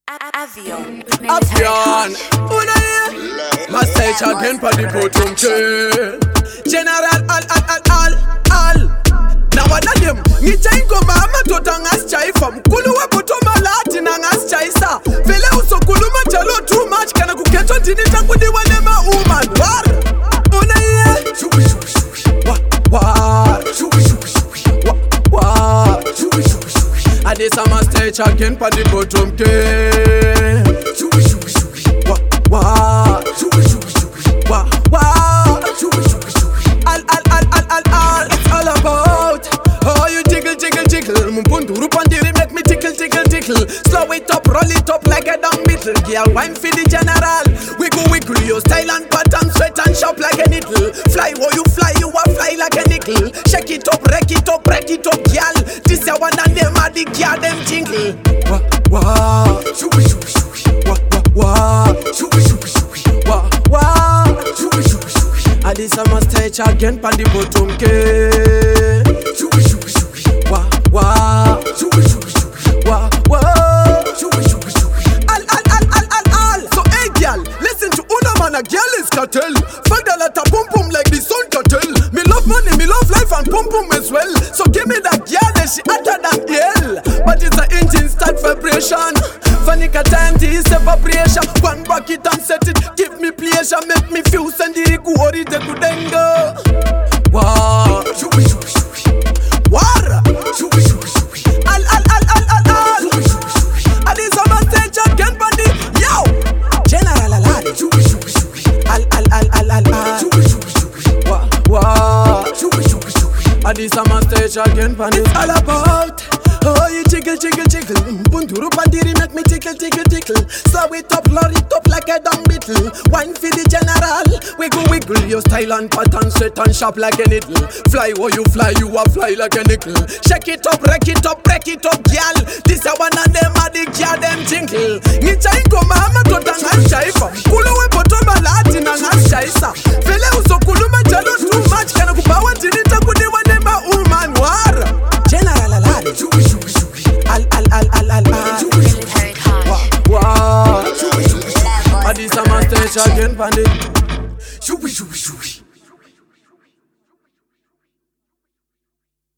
Avion. Avion. My stage again for the bottom chain. General all. Now what are them? Ni chain go mama to tangas chai from Kuluwa botoma lati nangas chai sa. Vele uso kuluma chalo too much kana kuketo tini tangu di wanema woman. War. Unaye. Shubi shubi shubi. War. Shubi shubi shubi. War. Shubi shubi shubi. And this a my stage again for the bottom chain. Shubi shubi shubi. War. Shubi shubi shubi. War. Shubi shubi shubi. All. It's all about how you jiggle. Mumbunduru pandiri make me tickle. Slow it up, roll it up like a dumb beetle. Girl, wine for the general. Wiggle, your style and pattern, sweat and shop like a needle. Fly, oh you fly, you a fly like a nickel. Shake it up, break it up, girl. This a one and them a the girl, them jingle. Wah, shooby, wah, shooby, wah, shooby. And this a must touch again, pan the bottom game. Shooby, wah, shooby, wah, shooby. All. So hey girl, listen to Una man, a girl is cartel. Fuck the letter boom like the sun cartel. Me love money, me love life and boom as well. So give me that girl that she hotter than hell. But it's an engine start vibration. Fanica time this evaporation. One back it and set it, give me pleasure, make me feel send the worry the good go. Wow, shooby. War, shooby. All. And this a man stage again, buddy. Yo, General Alade. Shooby. All. Shooby. Wow. Shooby. And this a man stage again, buddy. It's all about oh you jiggle. Bunduru pandiri make me tickle. Slow it up, roll it up like a dumb beetle. Wine for the general. Wiggle, your style and pattern, sweat and sharp like a needle. Fly, oh you fly, you a fly like a nickel. Shake it up, break it up, girl. This a one and them a the girl, them jingle. Ni chai go mama to tangas chai from Kuluwe botoma lati nangas chai sa. Vele uso kuluma chalo too much kana kubawa tinita kudiwa nema woman war. General Alade. All. Wow. And this a man stage again, pandit. Shooby.